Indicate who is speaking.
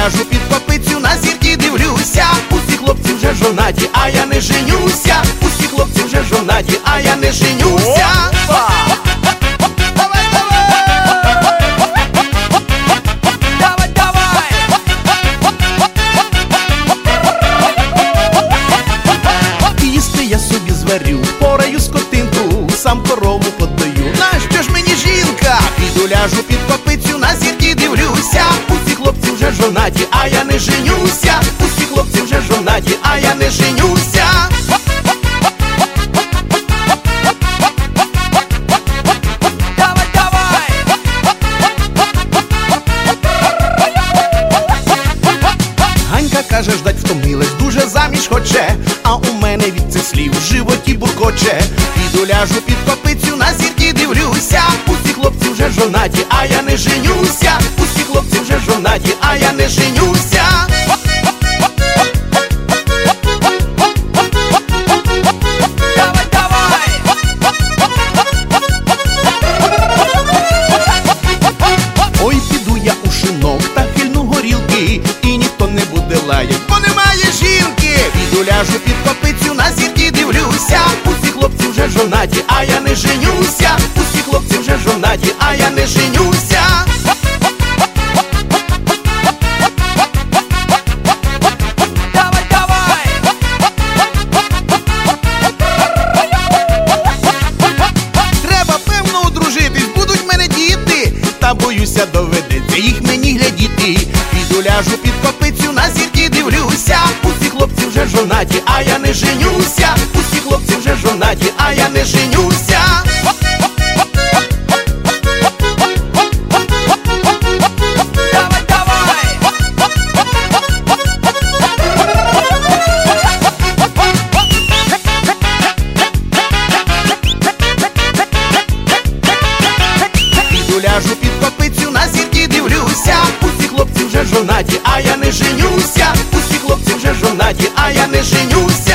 Speaker 1: ляжу під копицю, на зірки дивлюся. Усі хлопці вже жонаті, а я не женюся. Усі хлопці вже жонаті, а я не женюся. Їсти я собі зварю, пораю скотинку, сам корову подаю. Нащо ж мені жінка? Піду ляжу під копицю, на зірки дивлюся. Усі хлопці вже жонаті, а я не женюся. Усі хлопці вже жонаті, а я не женюся. Ганька каже, ждать втомилась, дуже заміж хоче, а у мене від цих слів в животі буркоче. Піду ляжу під копицю, на зірки дивлюся. Усі хлопці вже жонаті, а я не женюся. Усі хлопці вже жонаті, а я не женюся. Ой, піду я у шинок та хильну горілки, і ніхто не буде лаять, бо немає жінки. Піду ляжу під копицю, на зірки дивлюся. Усі хлопці вже жонаті, а я не женюся. Усі хлопці вже жонаті, а я не женюся. Треба, певно, одружитись, будуть в мене діти, та боюся, доведеться їх мені глядіти. Піду ляжу під копицю, на зірки дивлюся. Усі хлопці вже жонаті, а я не женюся. Усі хлопці вже жонаті, а я не женюся. Піду ляжу під копицю, на зірки дивлюся. Усі хлопці вже жонаті, а я не женюся. Усі хлопці вже жонаті, а я не женюся.